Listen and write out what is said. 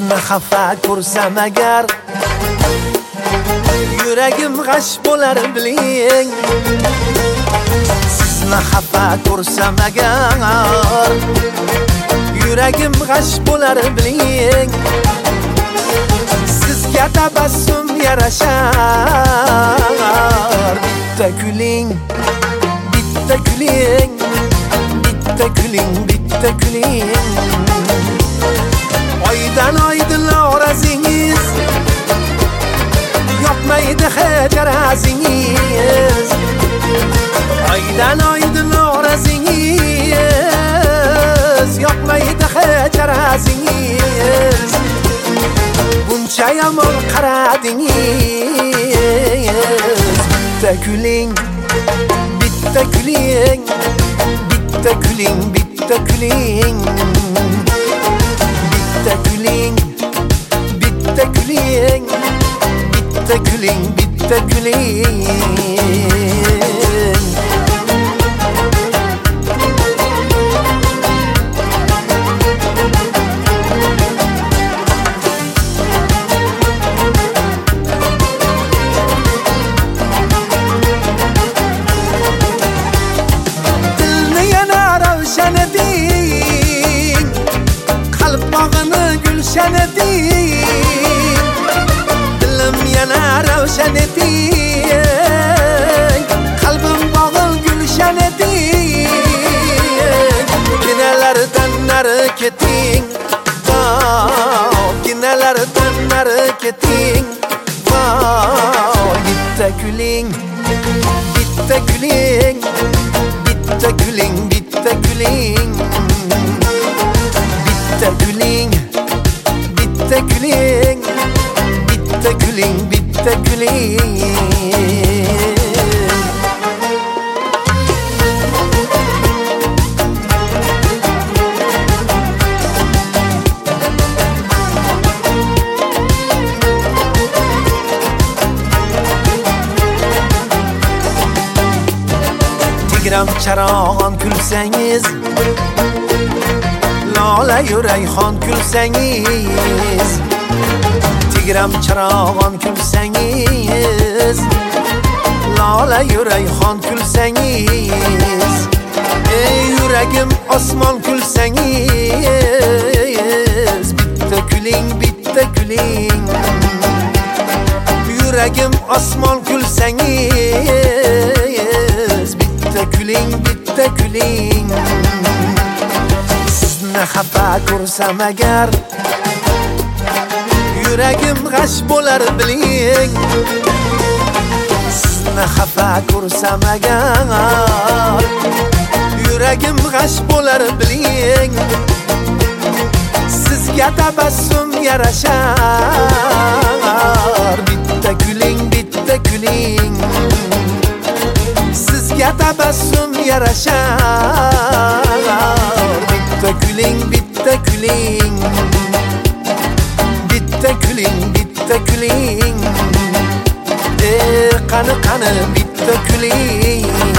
Sizni xafa ko'rsam agar yuragim g'ash bo'lar biling. Sizni xafa ko'rsam agar yuragim g'ash bo'lar biling. Sizga tabassum yarashar. Bitta kuling, bitta kuling, bitta kuling, bitta kuling. Oydan oydin orazingiz yoqmaydi hijrazingiz. Oydan oydin orazingiz yoqmaydi hijrazingiz. Buncha yomon qaradingiz. Bitta kuling, bitta kuling, bitta kuling, bitta kuling. Bitta kuling, bitta kuling, bitta kuling, bitta kuling. Dilni yana ravshan eding, qalb bog'ini gulshan eding. Dilim yana ravshan eding, qalbim bog'il gulshan eding. Ginalardan nari keting, ginalardan nari keting. Bitta kuling, bitta kuling, bitta kuling, bitta kuling. Bitta kuling, bitta kuling, bitta kuling, bitta kuling. Gram charog'on kulsangiz, lola yurayxon kulsangiz. Tigram charog'on kulsangiz, lola yurayxon kulsangiz. Ey yuragim osmon kulsangiz. Bitta kuling, bitta kuling. Yuragim osmon kulsangiz. Bitta kuling, bitta kuling. Sizni xafa ko'rsam agar yuragim g'ash bo'lar biling. Sizni xafa ko'rsam agar yuragim g'ash bo'lar biling. Sizga tabassum yarashar. Bitta kuling, bitta kuling. Sizga tabassum yarashar. Bitta kuling, bitta kuling. Bitta kuling, bitta kuling. Qani qani bitta kuling.